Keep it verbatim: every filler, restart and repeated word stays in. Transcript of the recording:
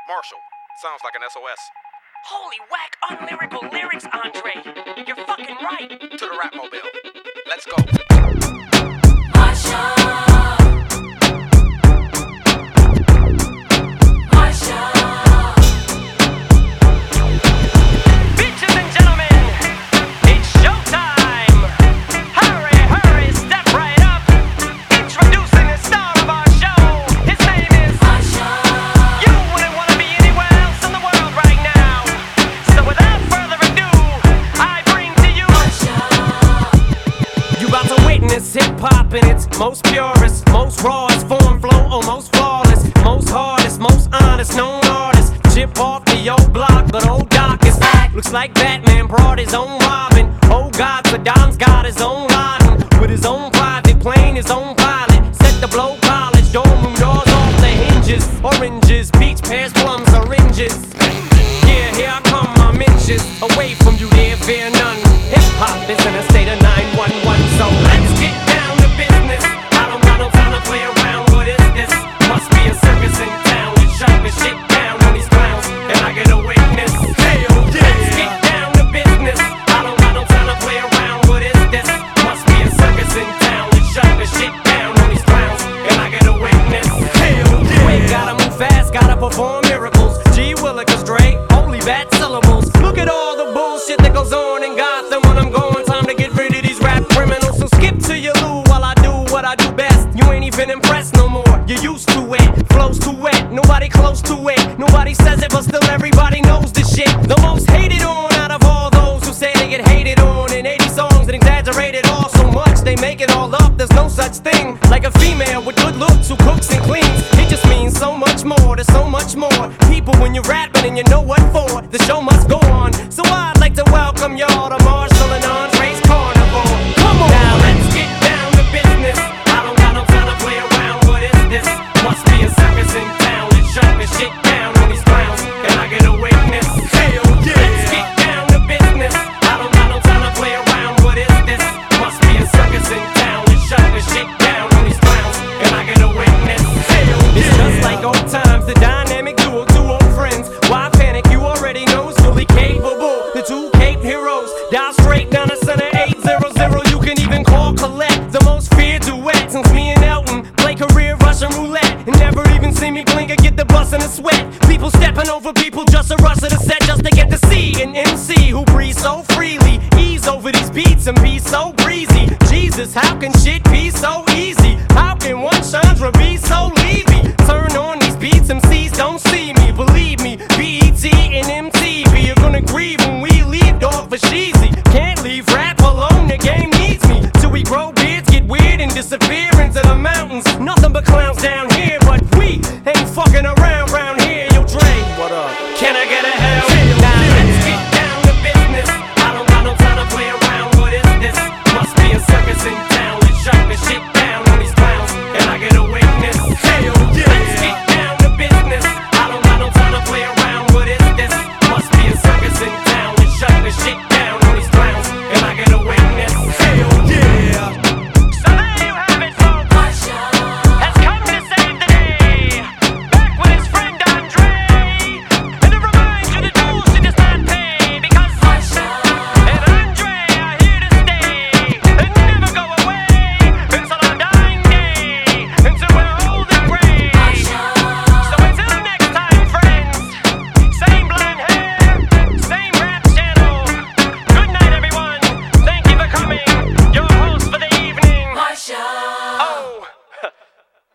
Marshall, sounds like an S O S. Holy whack, unlyrical lyrics, Andre. You're fucking right. To the rap mobile. Let's go. Marshall. Hip-hop in its most purest, most rawest form, flow almost flawless, most hardest, most honest, known artist. Chip off the old block, but old Doc is back. Looks like Batman brought his own Robin. Oh God, Saddam's got his own Laden. With his own private plane, his own pilot. Set the blow polish, dorm room doors off the hinges. Oranges, peach, pears, plums, syringes. Yeah, here I come, my inches. Away from you there, fear none. Hip-hop is in a state of nine one one, so let's get down to business. I don't got no time to play around, what is this? Must be a circus in town. We shut the shit down on these clowns, and I get a witness. Hell yeah. Let's get down to business. I don't got no time to play around, what is this? Must be a circus in town. We shut the shit down on these clowns, and I get a witness. Hell yeah. Wait, gotta move fast, gotta perform miracles. G Willikers, Dre, holy bad syllables. Look at all the bullshit that goes on in Gotham when I'm going. Time to get rid of these rap criminals. So skip to your loo while I do what I do best. You ain't even impressed no more. You're used to it. Flow's too wet. Nobody close to it. Nobody says it, but still everybody knows the shit. The most hated on out of all those who say they get hated on in eighty songs and exaggerated all so much they make it all up. There's no such thing like a female with good looks who cooks and cleans. It just means so much more. There's so much more people when you're rapping and you know what for. The show must go on. So I'd like to welcome y'all to Marshall and Andre's Carnival. Come on. Now let's get down to business. I don't got no time to play around. What is this? Must be a circus in town. Let's shut this shit down on these clowns. Can I get a witness? Hell yeah. Let's get down to business. I don't got no time to play around. What is this? Must be a circus in town. Let's shut this shit down on these clowns. Can I get a witness? Hell yeah. It's just like old times. The dynamic duo, two old friends. Why panic? You already know it's fully capable. The two Cape heroes. Dial straight down the center eight hundred. You can even call Colette. The most feared duet since me and Elton play career Russian roulette. And never even see me blink or get the bus in a sweat. People stepping over people just to rush to the set just to get to see an M C who breathes so freely. Ease over these beats and be so breezy. Jesus, how can shit be so easy? How can one Chandra be so leavy? Turn on these beats, M Cs don't see me. Believe me, B E T and M T V are gonna grieve when we leave, dog, for sheezy. Can't leave rap alone, the game needs me. Till we grow beards, get weird and disappear into the mountains. Nothing but clowns down here, but we ain't fucking around round here. Yo, Dre, what up? Can I get a